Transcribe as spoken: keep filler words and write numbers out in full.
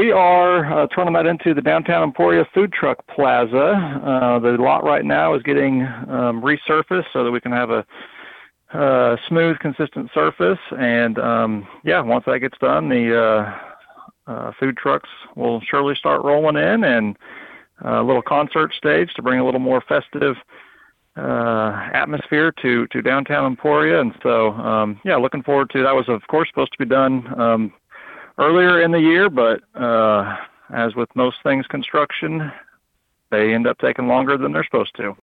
we are uh, turning that into the Downtown Emporia Food Truck Plaza. Uh, the lot right now is getting um, resurfaced so that we can have a uh, smooth, consistent surface. And um, yeah, once that gets done, the uh, uh, food trucks will surely start rolling in, and a little concert stage to bring a little more festive uh, atmosphere to, to downtown Emporia. And so, um, yeah, looking forward to that. Was, of course, supposed to be done um, earlier in the year, but uh, as with most things construction, they end up taking longer than they're supposed to.